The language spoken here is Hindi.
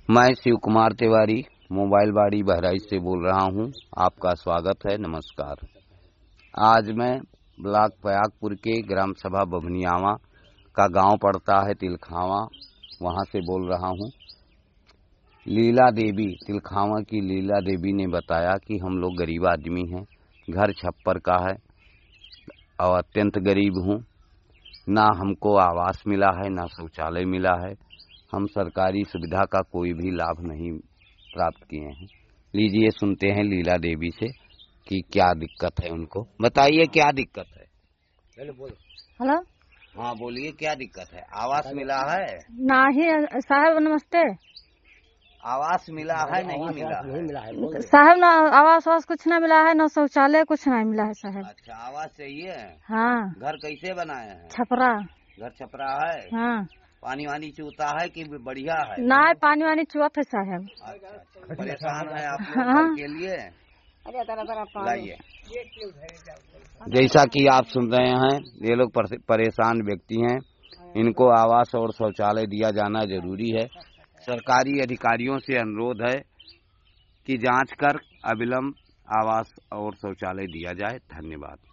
मैं शिव कुमार तिवारी मोबाइल बाड़ी बहराइच से बोल रहा हूं। आपका स्वागत है। नमस्कार। आज मैं ब्लॉक पयागपुर के ग्राम सभा बभनियावा का गांव पड़ता है तिलखावा, वहां से बोल रहा हूं। लीला देवी, तिलखावा की लीला देवी ने बताया कि हम लोग गरीब आदमी हैं, घर छप्पर का है और अत्यंत गरीब हूं। ना हमको आवास मिला है, ना शौचालय मिला है। हम सरकारी सुविधा का कोई भी लाभ नहीं प्राप्त किए हैं। लीजिए सुनते हैं लीला देवी से कि क्या दिक्कत है उनको। बताइए क्या दिक्कत है। हेलो, हाँ बोलिए, क्या दिक्कत है। आवास मिला है? नहीं साहब, नमस्ते आवास मिला है? नहीं मिला है साहब, ना आवास वास कुछ ना मिला है, ना शौचालय कुछ नहीं मिला है साहब। अच्छा, आवास चाहिए। हाँ, घर कैसे बनाए हैं? छपरा। घर छपरा है। हाँ, पानी वानी चूता है कि बढ़िया है? ना पानी वानी चुआत है साहब। अच्छा, परेशान है आप लोग हाँ। घर के लिए? लाइए। जैसा कि आप सुन रहे हैं, ये लोग परेशान व्यक्ति हैं। इनको आवास और शौचालय दिया जाना जरूरी है। सरकारी अधिकारियों से अनुरोध है कि जांच कर अविलंब आवास और शौचालय दिया जाए। धन्यवाद।